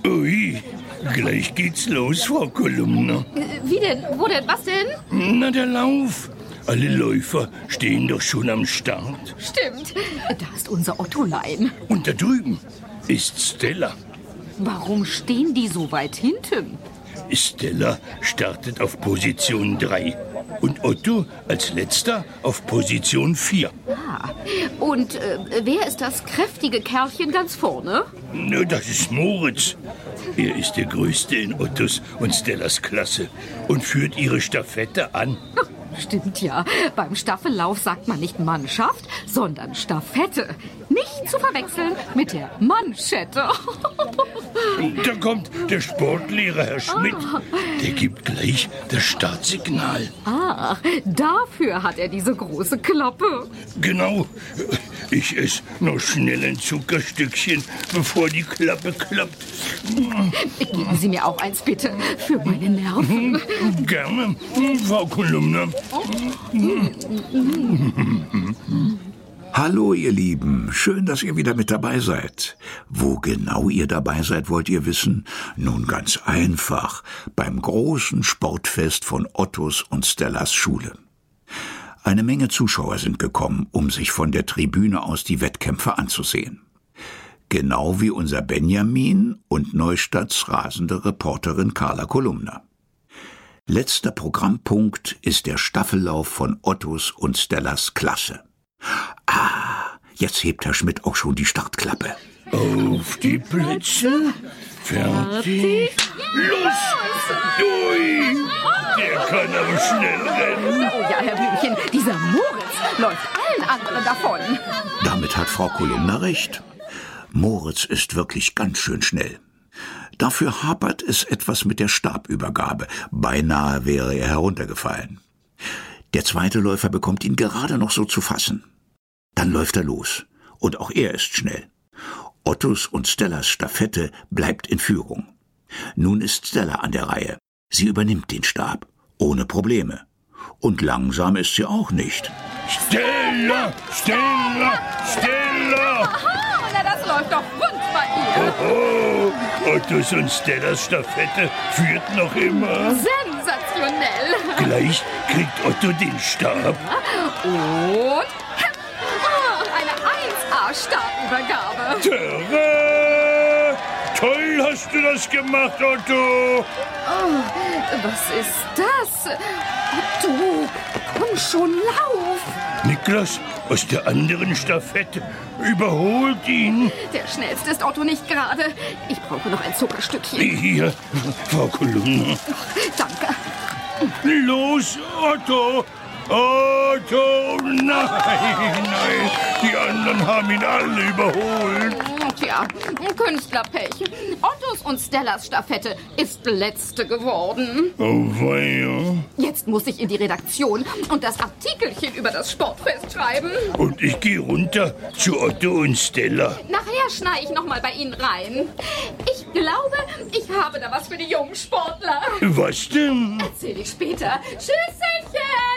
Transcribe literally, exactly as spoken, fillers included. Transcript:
Ui, gleich geht's los, Frau Kolumna. Wie denn? Wo denn? Was denn? Na, der Lauf. Alle Läufer stehen doch schon am Start. Stimmt. Da ist unser Ottolein. Und da drüben ist Stella. Warum stehen die so weit hinten? Stella startet auf Position drei und Otto als letzter auf Position vier. Ah, und äh, wer ist das kräftige Kerlchen ganz vorne? Na, das ist Moritz. Er ist der Größte in Ottos und Stellas Klasse und führt ihre Stafette an. Stimmt ja. Beim Staffellauf sagt man nicht Mannschaft, sondern Stafette. Nicht zu verwechseln mit der Manschette. Da kommt der Sportlehrer, Herr Schmidt. Der gibt gleich das Startsignal. Ach, dafür hat er diese große Klappe. Genau. Ich esse noch schnell ein Zuckerstückchen, bevor die Klappe klappt. Geben Sie mir auch eins, bitte, für meine Nerven. Gerne, Frau Kolumna. Hallo, ihr Lieben. Schön, dass ihr wieder mit dabei seid. Wo genau ihr dabei seid, wollt ihr wissen? Nun, ganz einfach. Beim großen Sportfest von Ottos und Stellas Schule. Eine Menge Zuschauer sind gekommen, um sich von der Tribüne aus die Wettkämpfe anzusehen. Genau wie unser Benjamin und Neustadts rasende Reporterin Carla Kolumna. Letzter Programmpunkt ist der Staffellauf von Ottos und Stellas Klasse. Ah, jetzt hebt Herr Schmidt auch schon die Startklappe. Auf die Plätze, fertig, los! Ui, der kann aber schnell rennen. Oh ja, Herr Blümchen, dieser Moritz läuft allen anderen davon. Damit hat Frau Kolumna recht. Moritz ist wirklich ganz schön schnell. Dafür hapert es etwas mit der Stabübergabe. Beinahe wäre er heruntergefallen. Der zweite Läufer bekommt ihn gerade noch so zu fassen. Dann läuft er los. Und auch er ist schnell. Ottos und Stellas Stafette bleibt in Führung. Nun ist Stella an der Reihe. Sie übernimmt den Stab. Ohne Probleme. Und langsam ist sie auch nicht. Stella, Stella, Stella! Aha, na das läuft doch rund bei ihr. Oh, Ottos und Stellas Stafette führt noch immer. Sensationell. Gleich kriegt Otto den Stab. Und eine eins A-Stabübergabe. Tada! Toll hast du das gemacht, Otto. Oh, was ist das? Otto, komm schon, lauf. Niklas aus der anderen Stafette überholt ihn. Der Schnellste ist Otto nicht gerade. Ich brauche noch ein Zuckerstückchen. Hier, Frau Kolumna. Danke. Los, Otto! Otto! Nein, nein, die anderen haben ihn alle überholt. Tja, Künstlerpech. Ottos und Stellas Stafette ist letzte geworden. Oh weia. Jetzt muss ich in die Redaktion und das Artikelchen über das Sportfest schreiben. Und ich gehe runter zu Otto und Stella. Nachher schneie ich noch mal bei Ihnen rein. Ich glaube, ich habe da was für die jungen Sportler. Was denn? Erzähl ich später. Tschüsselchen!